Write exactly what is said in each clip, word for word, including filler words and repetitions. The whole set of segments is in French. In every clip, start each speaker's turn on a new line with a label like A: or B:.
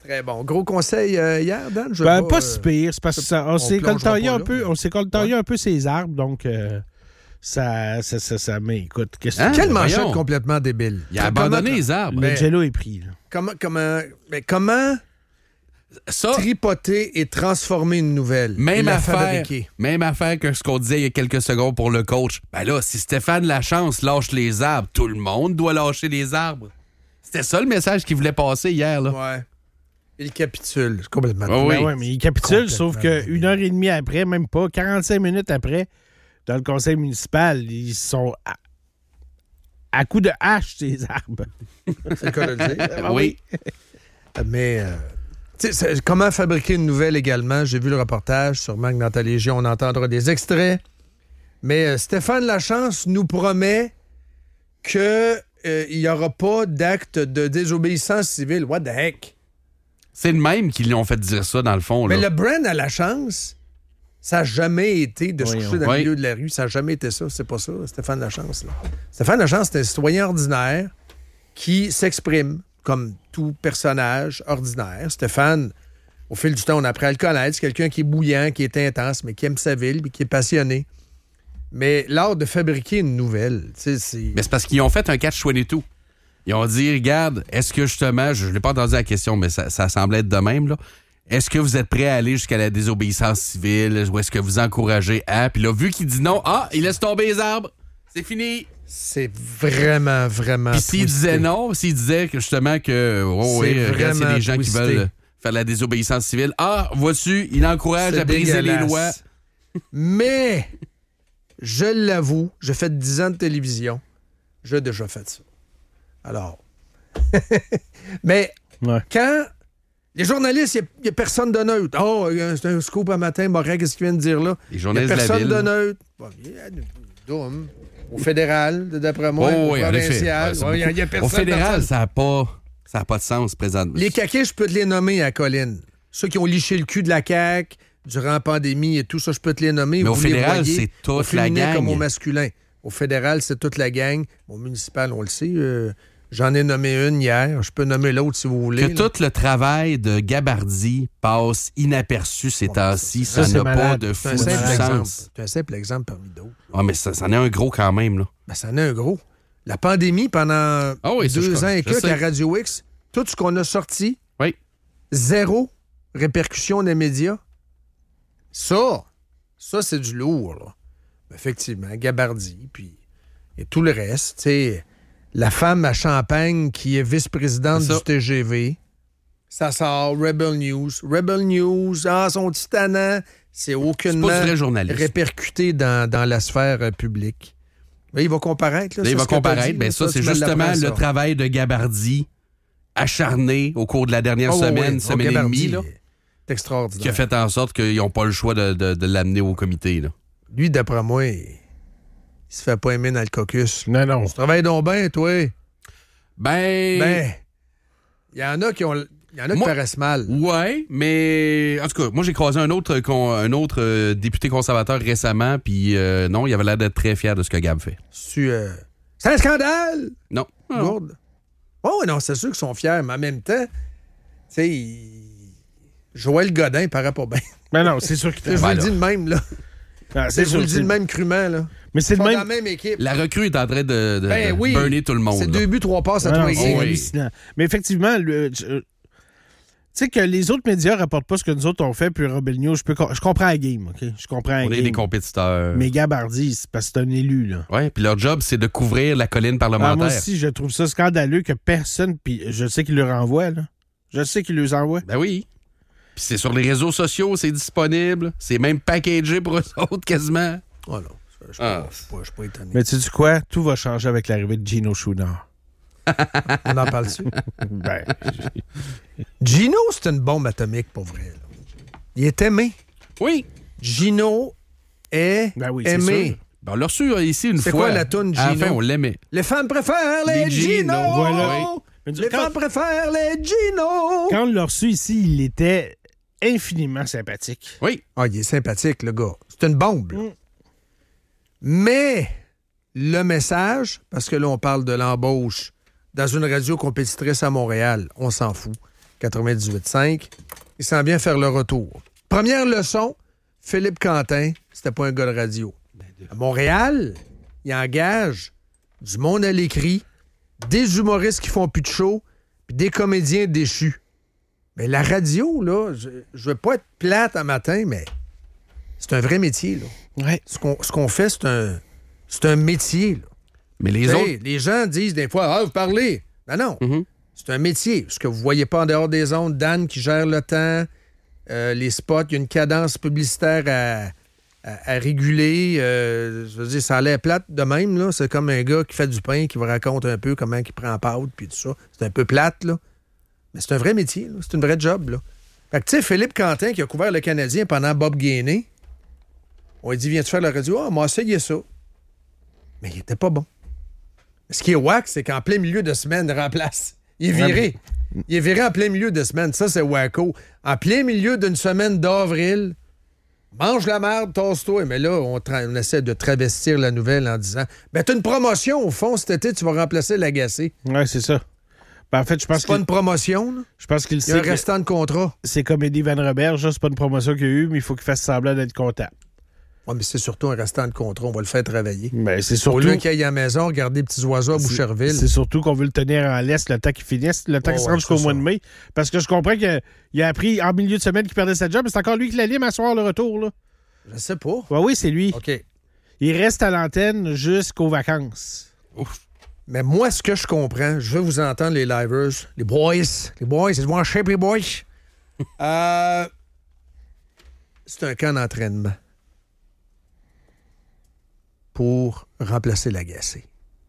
A: Très bon. Gros conseil euh, hier, Dan? Je
B: Ben,
A: pas,
B: pas
A: euh,
B: si pire. C'est parce que ça- on,
A: on
B: s'est
A: plongera
B: coltaillé
A: pas
B: un
A: là,
B: peu,
A: mais-
B: on s'est coltaillé
A: Ouais.
B: un peu ces arbres, donc euh, ça, ça, ça, ça. Mais écoute, qu'est-ce que
C: Hein?
B: tu
A: Quelle
C: Ben,
A: manchette
C: voyons.
A: complètement débile.
C: Il a
A: Comment-
C: abandonné les arbres.
B: Le
A: Ben-
B: jello est pris. Là.
A: Comment, comment, mais comment
C: Ça,
A: tripoter et transformer une nouvelle? et
C: même
A: la
C: affaire,
A: fabriquer?
C: même affaire que ce qu'on disait il y a quelques secondes pour le coach. Ben là, si Stéphane Lachance lâche les arbres, tout le monde doit lâcher les arbres. C'était ça le message qu'il voulait passer hier, là.
A: Ouais. Il capitule. C'est complètement
C: Oh, oui.
B: Ben ouais, mais il capitule,
A: Complètement
B: sauf qu'une heure et demie après, même pas, quarante-cinq minutes après, dans le conseil municipal, ils sont à, à coups de hache, ces arbres.
A: C'est le cas de le dire.
B: Ah
C: oui.
A: Mais euh, tu sais, c'est- comment fabriquer une nouvelle également? J'ai vu le reportage. Sûrement que dans ta Légion, on entendra des extraits. Mais euh, Stéphane Lachance nous promet que euh, il n'y aura pas d'acte de désobéissance civile. What the heck?
C: C'est le même qui l'ont fait dire ça, dans le fond. Là.
A: Mais le brand à la chance, ça n'a jamais été de se
B: Voyons.
A: coucher dans le
C: Oui.
A: milieu de la rue. Ça n'a jamais été ça. C'est pas ça, Stéphane Lachance. Là. Stéphane Lachance, c'est un citoyen ordinaire qui s'exprime comme tout personnage ordinaire. Stéphane, au fil du temps, on apprend à le connaître. C'est quelqu'un qui est bouillant, qui est intense, mais qui aime sa ville, puis qui est passionné. Mais l'art de fabriquer une nouvelle, tu sais, c'est...
C: Mais c'est parce qu'ils ont fait un catch vingt-deux. Ils ont dit, regarde, est-ce que justement, je ne l'ai pas entendu la question, mais ça, ça semblait être de même, là. Est-ce que vous êtes prêt à aller jusqu'à la désobéissance civile? Ou est-ce que vous encouragez à? Puis là, vu qu'il dit non, ah, il laisse tomber les arbres. C'est fini.
A: C'est vraiment, vraiment
C: Puis s'il
A: twisté.
C: disait non, s'il disait que justement que, oh,
A: C'est
C: oui, regarde, c'est
A: vraiment
C: des gens qui
A: twisté.
C: veulent faire la désobéissance civile. Ah, vois-tu, il encourage
A: C'est
C: à briser les
A: dégueulasse.
C: lois.
A: Mais, je l'avoue, j'ai fait dix ans de télévision. J'ai déjà fait ça. Alors. Mais,
B: Ouais.
A: quand les journalistes, il n'y a, personne de neutre. Oh, euh, c'est un scoop un matin, Morin, qu'est-ce qu'il vient de dire là?
C: Les
A: Il n'y a
C: journalistes de la
A: personne
C: ville.
A: de neutre. Bon, il y a du- d'homme. Au fédéral, d'après moi.
C: Oh,
A: au
C: oui, en effet.
A: provincial.
C: Ouais, c'est
A: Ouais, il y a- il y a
C: beaucoup.
A: personne,
C: Au fédéral,
A: personne.
C: ça n'a pas, ça a pas de sens présentement.
A: Les caquets, je peux te les nommer à Colline. Ceux qui ont liché le cul de la C A Q durant la pandémie et tout ça, je peux te les nommer.
C: Mais au
A: Vous les
C: fédéral,
A: voyez,
C: c'est toute
A: au féminin
C: la gang.
A: comme au masculin. Au fédéral, c'est toute la gang. Au municipal, on le sait. euh, j'en ai nommé une hier. Je peux nommer l'autre si vous voulez.
C: Que
A: là.
C: tout le travail de Gabardi passe inaperçu ces temps-ci,
B: ça,
C: ça
B: c'est
C: n'a pas
B: malade.
C: de
A: C'est
C: fou
A: un
C: du
A: simple exemple.
C: sens.
A: C'est un simple exemple parmi d'autres.
C: Ah, mais ça, ça en est un gros quand même, là.
A: Ben, ça en est un gros. La pandémie, pendant
C: Ah oui, ça,
A: deux
C: je-
A: ans et
C: je
A: quelques
C: sais.
A: à Radio X, tout ce qu'on a sorti,
C: Oui.
A: zéro répercussion des médias. Ça, ça, c'est du lourd, là. Effectivement, Gabardi, puis et tout le reste. Tu sais, la femme à Champagne qui est vice-présidente
C: C'est ça.
A: du T G V, ça sort, Rebel News. Rebel News, ah, son titanant, c'est
C: C'est
A: aucunement
C: pas du vrai journaliste.
A: répercuté dans, dans la sphère euh, publique. Mais il va comparaître. Là,
C: Là, il
A: c'est
C: va
A: ce que t'as
C: comparaître.
A: dit,
C: Ben
A: là,
C: ça, c'est
A: tu me
C: justement
A: l'apprends,
C: le
A: ça.
C: travail de Gabardi acharné au cours de la dernière
A: Oh, oui,
C: semaine,
A: oui.
C: semaine
A: Oh,
C: et
A: Gabardi,
C: demie, là,
A: c'est extraordinaire.
C: qui a fait en sorte qu'ils n'ont pas le choix de, de- de l'amener au comité. Là.
A: Lui, d'après moi, il... il se fait pas aimer dans le caucus.
B: Non, non.
A: Tu travailles donc bien, toi.
C: Ben,
A: Ben, il y en a qui ont... Il y en a qui
C: Moi-
A: paraissent mal.
C: ouais, mais en tout cas, moi j'ai croisé un autre, con- un autre euh, député conservateur récemment, puis euh, non, il avait l'air d'être très fier de ce que Gab fait.
A: Tu, euh, c'est un scandale!
C: Non. Non.
A: Gourde. Oh, non, c'est sûr qu'ils sont fiers, mais en même temps, tu sais, il- Joël Godin paraît pas bien.
B: Ben non, c'est sûr qu'il
A: Je vous
C: Ben
A: le
C: là.
A: dis de même, là.
B: Ah,
A: Je
B: c'est
A: vous
B: sûr.
A: le dis
B: c'est-
A: de même crûment, là.
B: Mais c'est
A: Ils
B: le
A: sont
B: même.
A: dans la même équipe.
C: La recrue est en train de, de,
A: Ben
C: de
A: oui.
C: burner tout le monde.
A: C'est
C: là.
A: deux buts, trois passes à
B: Non,
A: toi
B: non,
A: et
B: c'est
A: game.
C: oui.
B: hallucinant. Mais effectivement, le- je- tu sais que les autres médias rapportent pas ce que nous autres on fait, puis Rebel News, je, peux, je comprends la game, OK? Je comprends la
C: On est
B: game.
C: des compétiteurs.
B: Mais Gabardi, c'est parce que c'est un élu, là.
C: Ouais, puis leur job, c'est de couvrir la colline
B: Ah,
C: parlementaire.
B: moi aussi, je trouve ça scandaleux que personne, puis je sais qu'il leur envoie, là. Je sais qu'il les envoie.
C: Ben oui. Puis c'est sur les réseaux sociaux, c'est disponible. C'est même packagé pour eux autres, quasiment.
A: Oh non, je suis
C: Ah.
A: pas, je suis pas- je suis pas étonné.
B: Mais tu sais quoi? Tout va changer avec l'arrivée de Gino Chouinard.
A: On en parle dessus.
B: Ben,
A: Gino, c'est une bombe atomique, pour vrai. là. Il est aimé.
C: Oui.
A: Gino est
B: Ben oui, c'est
A: aimé.
B: sûr.
C: Ben, on l'a reçu euh, ici une
A: C'est
C: fois.
A: quoi la toune,
C: À la
A: Gino?
C: fin, on l'aimait.
A: Les femmes préfèrent les,
C: Les
A: Gino.
C: Gino,
B: voilà.
A: Les
B: Quand-
A: femmes préfèrent les Gino.
B: quand on l'a reçu ici, il était infiniment sympathique.
C: Oui.
A: Ah, il est sympathique, le gars. C'est une bombe. là.
B: Mm.
A: Mais le message, parce que là, on parle de l'embauche dans une radio compétitrice à Montréal, on s'en fout. quatre-vingt-dix-huit cinq. Il sent bien faire le retour. Première leçon, Philippe Quentin, c'était pas un gars de radio. À Montréal, il engage du monde à l'écrit, des humoristes qui font plus de show, puis des comédiens déchus. Mais la radio, là, je, je veux pas être plate un matin, mais c'est un vrai métier, là.
B: Ouais.
A: Ce qu'on, ce qu'on fait, c'est un, c'est un métier, là.
C: Mais les
A: T'sais,
C: autres.
A: les gens disent des fois, ah, vous parlez. Non, non.
C: Mhm.
A: C'est un métier. Ce que vous voyez pas en dehors des ondes, Dan qui gère le temps, euh, les spots, il y a une cadence publicitaire à, à, à réguler. Euh, je veux dire, ça a l'air plate de même, là. C'est comme un gars qui fait du pain, qui vous raconte un peu comment il prend pâte, puis tout ça. C'est un peu plate, là. Mais c'est un vrai métier, là. C'est une vraie job, là. Fait que, tu sais, Philippe Quentin, qui a couvert le Canadien pendant Bob Gainé, on lui dit, viens-tu faire la radio? Ah, moi, essayé ça. Mais il était pas bon. Ce qui est wack, c'est qu'en plein milieu de semaine, il remplace. Il est viré. Il est viré en plein milieu de semaine. Ça, c'est wacko. En plein milieu d'une semaine d'avril, mange la merde, tasse-toi. Mais là, on, tra- on essaie de travestir la nouvelle en disant, ben, t'as une promotion, au fond, cet été, tu vas remplacer l'agacé.
B: Ouais, c'est ça. Ben, en fait, je pense
A: C'est pas
B: que
A: une promotion, là.
B: je pense qu'il
A: Il y a un
B: sait que
A: restant de contrat.
B: c'est comme Eddie Van Roberge, là, c'est pas une promotion qu'il y a eu, mais il faut qu'il fasse semblant d'être comptable.
A: Ouais, mais c'est surtout un restant de contrat. On va le faire travailler.
B: Ben, c'est
A: Au
B: surtout
A: lieu qu'il aille à la maison, regarder les petits oiseaux à
B: c'est-
A: Boucherville.
B: C'est surtout qu'on veut le tenir en laisse le temps qu'il finisse, le temps
A: Oh,
B: qu'il se
A: ouais,
B: rende jusqu'au
A: c'est
B: mois
A: ça.
B: de mai. Parce que je comprends qu'il a appris en milieu de semaine qu'il perdait sa job, mais c'est encore lui qui l'anime à soir le retour, là.
A: Je sais pas.
B: Ouais, oui, c'est lui.
A: OK.
B: Il reste à l'antenne jusqu'aux vacances.
C: Ouf.
A: Mais moi, ce que je comprends, je veux vous entendre, les livers, les boys, les boys, c'est moi, shape les boys. Euh, c'est un camp d'entraînement pour remplacer l'agacé.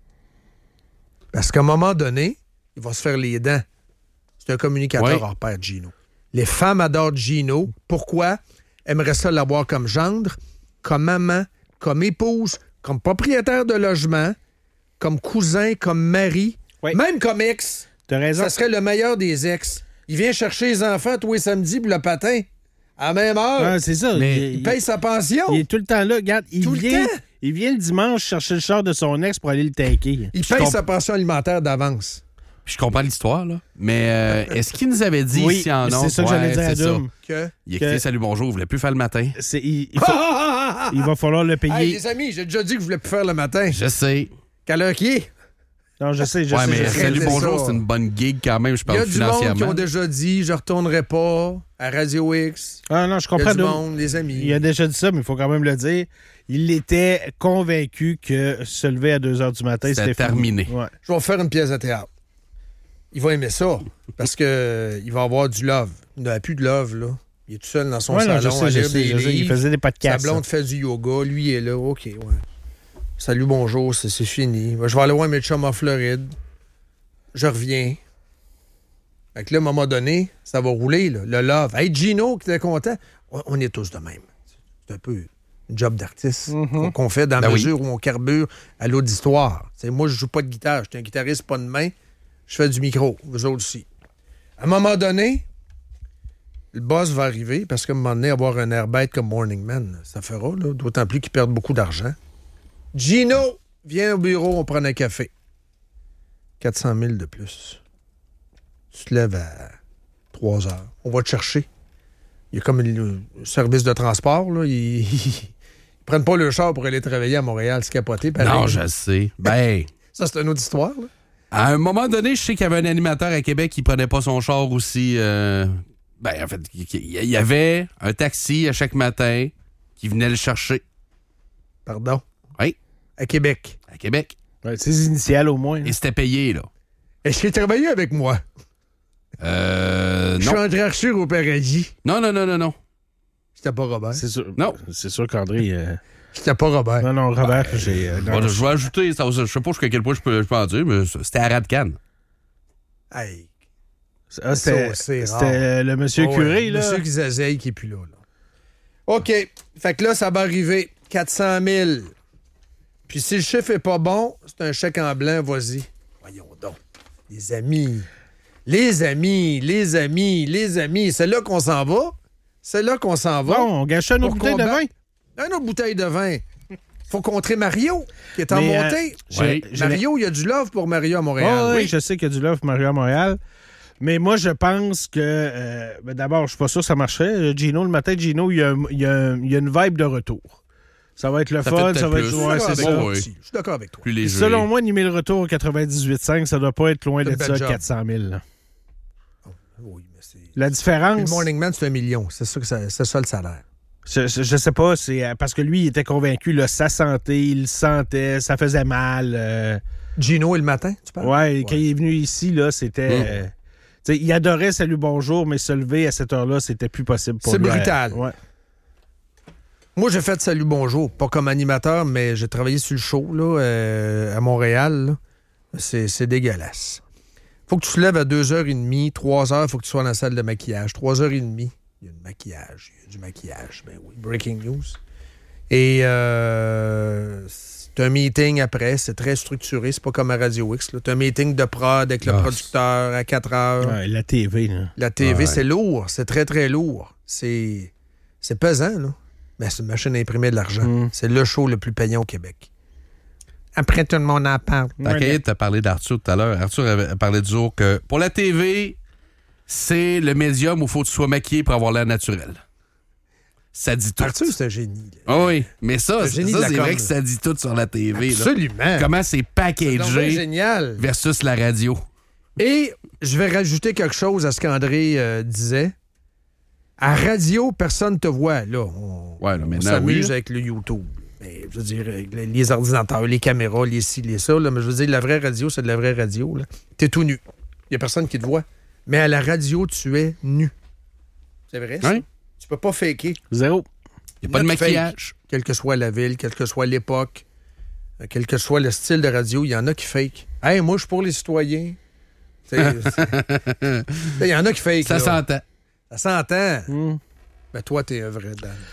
A: Parce qu'à un moment donné, il va se faire les dents. C'est un communicateur
C: Ouais.
A: hors pair, Gino. Les femmes adorent Gino. Pourquoi? Aimeraient ça l'avoir comme gendre, comme maman, comme épouse, comme propriétaire de logement, comme cousin, comme mari,
B: Oui.
A: même comme ex.
B: T'as raison.
A: Ça serait le meilleur des ex. Il vient chercher les enfants tous les samedis pour le patin. À la même heure.
B: Ouais, c'est ça.
C: Mais
B: il,
A: il paye sa pension.
B: il est tout le temps là. Regarde, il
A: Tout le
B: vient,
A: temps.
B: il vient le dimanche chercher le char de son ex pour aller le tanker.
A: Il
C: Je
A: paye
C: comp-
A: sa pension alimentaire d'avance.
C: Puis je comprends l'histoire, là. Mais euh, est-ce qu'il nous avait dit
B: Oui,
C: ici en
B: c'est
C: ondes?
B: ça que j'allais
C: Ouais,
B: dire à
C: c'est ça.
B: Doom.
A: Que...
C: Il a écrit
B: Que-
C: Salut, bonjour, il voulait plus faire le matin.
B: C'est- il, il faut- il va falloir le payer.
A: Hey, les amis, j'ai déjà dit que je voulais plus faire le matin.
C: Je sais.
A: Quelle heure qui est?
B: Non, je sais, je
C: Ouais,
B: sais.
C: mais
B: je sais.
C: Salut,
A: c'est
C: bonjour,
A: ça.
C: c'est une bonne gig quand même, je
A: Il y a
C: parle
A: du monde qui
C: financièrement.
A: ont déjà dit je retournerai pas à Radio X.
B: Ah non, je
A: Il y a
B: comprends.
A: du
B: Doom.
A: monde, les amis.
B: Il a déjà dit ça, mais il faut quand même le dire. Il était convaincu que se lever à deux heures du matin,
C: C'était
B: c'était fini.
C: terminé.
B: Ouais.
A: Je vais faire une pièce de théâtre. Il va aimer ça parce que euh, il va avoir du love. Il n'a plus de love, là. Il est tout seul dans son
B: Ouais, non,
A: salon
B: je sais,
A: à
B: je
A: lire
B: sais,
A: des
B: je sais. Il
A: livres.
B: faisait des
A: Sa
B: podcasts.
A: blonde fait du yoga. Lui, il est là. OK, ouais. Salut, bonjour, c'est, c'est fini. Je vais aller voir mes chums en Floride. Je reviens. Fait que là, à un moment donné, ça va rouler, là, le love. Hey, Gino, qui était content. On, on est tous de même. C'est un peu une job d'artiste qu'on, qu'on fait dans la
C: Ben oui.
A: mesure où on carbure à l'auditoire. T'sais, moi, je joue pas de guitare. Je suis un guitariste, pas de main. Je fais du micro. Vous autres aussi. À un moment donné, le boss va arriver parce qu'à un moment donné, avoir un air bête comme Morning Man, ça fera, là, d'autant plus qu'ils perdent beaucoup d'argent. Gino, viens au bureau, on prend un café. quatre cent mille de plus. Tu te lèves à trois heures. On va te chercher. Il y a comme un service de transport. Là. Ils, ils prennent pas le char pour aller travailler à Montréal. C'est capoté. pareil.
C: Non, je sais. Ben,
A: Ça, c'est une autre histoire. Là.
C: à un moment donné, je sais qu'il y avait un animateur à Québec qui prenait pas son char aussi. euh, Ben, en fait, il y avait un taxi à chaque matin qui venait le chercher
A: Pardon.
C: Oui.
A: À Québec.
C: à Québec.
B: Ouais, ses initiales au moins.
C: Et c'était payé, là.
A: Est-ce qu'il a travaillé avec moi?
C: Euh.
A: Je
C: Non.
A: suis André Arthur au paradis.
C: Non, non, non, non, non.
A: C'était pas Robert.
B: C'est sûr.
C: Non.
B: C'est sûr qu'André. euh,
A: C'était pas Robert.
B: Non, non, Robert, j'ai. euh, non,
C: Bon, je vais ajouter, ça, je sais pas jusqu'à quel point je peux, je peux en dire, mais c'était à Radcan.
A: Hey.
B: Ah, c'était
A: Ça, c'est rare.
B: c'était le monsieur
A: Oh,
B: curé,
A: ouais,
B: là.
A: Monsieur Gizazeille qui est plus là, là. OK. Fait que là, ça va arriver. quatre cent mille. Puis si le chiffre est pas bon, c'est un chèque en blanc, vas-y. Voyons donc. Les amis. Les amis, les amis, les amis. C'est là qu'on s'en va. C'est là qu'on s'en va.
B: Bon, on gâche une autre
A: Pour
B: bouteille de vin.
A: combattre- Une autre bouteille de vin. Faut contrer Mario, qui est en
B: Mais, euh,
A: montée.
B: j'ai-
C: Ouais.
B: j'ai-
A: Mario, il y a du love pour Mario à Montréal.
B: Ah oui,
A: Oui.
B: je sais qu'il y a du love pour Mario à Montréal. Mais moi, je pense que... Euh, ben d'abord, je suis pas sûr que ça marcherait. Gino, le matin, Gino, il y a, il y a, il y a une vibe de retour. Ça va être le
C: Ça
B: fun,
C: fait
B: ça va
C: peut-être
B: être...
C: plus.
B: Ouais,
A: Je suis
B: c'est
A: d'accord
B: ça.
A: avec toi
C: Oui.
A: aussi. Je suis d'accord avec toi.
C: Plus léger.
B: Selon moi, animer le retour au quatre-vingt-dix-huit cinq, ça doit pas être loin
A: C'est
B: de
A: une
B: ça,
A: belle job.
B: quatre cent mille. là.
A: Oui, mais c'est...
B: La
A: Puis
B: différence...
A: le Morning Man, c'est un million. C'est ça, que ça, c'est ça le salaire.
B: Je, je, je sais pas, c'est euh, parce que lui, il était convaincu, là, sa santé, il le sentait, ça faisait mal. euh,
A: Gino et le matin, tu parles?
B: ouais, quand il est venu ici, là, c'était...
C: Mm.
B: euh, tu sais, il adorait Salut Bonjour, mais se lever à cette heure-là, c'était plus possible pour
A: C'est
B: lui.
A: brutal.
B: Ouais.
A: Moi, j'ai fait Salut Bonjour, pas comme animateur, mais j'ai travaillé sur le show là, euh, à Montréal. là. C'est, c'est dégueulasse. Faut que tu te lèves à deux heures trente, trois heures, il faut que tu sois dans la salle de maquillage. trois heures trente, il y a du maquillage. Il y a du maquillage, ben oui. Breaking news. Et euh, c'est un meeting après, c'est très structuré, c'est pas comme à Radio X. C'est un meeting de prod avec le
C: Ah,
A: producteur à quatre heures.
B: Ouais, la T V, là.
A: La T V,
C: Ouais.
A: c'est lourd, c'est très, très lourd. C'est, c'est pesant, là. Mais c'est une machine à imprimer de l'argent.
B: Mm.
A: C'est le show le plus payant au Québec. Après, tout le monde en parle.
C: T'inquiète, t'as parlé d'Arthur tout à l'heure. Arthur avait parlé du jour que pour la T V, c'est le médium où il faut que tu sois maquillé pour avoir l'air naturel. Ça dit tout.
A: Arthur, c'est un génie. là.
C: Ah oui, mais ça,
A: Le
C: c'est,
A: génie
C: ça,
A: de la
C: c'est
A: com,
C: vrai
A: là.
C: que ça dit tout sur la T V. là.
A: Absolument.
C: Comment c'est
A: C'est donc
C: packagé
A: génial.
C: versus la radio.
A: Et je vais rajouter quelque chose à ce qu'André euh, disait. À radio, personne ne te voit. Là, on,
C: Ouais, là,
A: on
C: maintenant,
A: s'amuse
C: oui.
A: avec le YouTube. Mais, je veux dire, avec les, les ordinateurs, les caméras, les ci, les ça. Là, mais je veux dire, la vraie radio, c'est de la vraie radio. Tu es tout nu. Il n'y a personne qui te voit. Mais à la radio, tu es nu. C'est vrai, ça?
C: Hein?
A: Tu peux pas faker.
B: Zéro.
C: Il n'y a pas de
A: Not fake.
C: maquillage.
A: Quelle que soit la ville, quelle que soit l'époque, euh, quel que soit le style de radio, il y en a qui fake. Hey, moi, je suis pour les citoyens. Tu sais, c'est- Il y en a qui fake.
C: Ça
A: là.
C: s'entend.
A: Ça s'entend.
B: Mm.
A: Ben, toi, t'es un vrai Dan.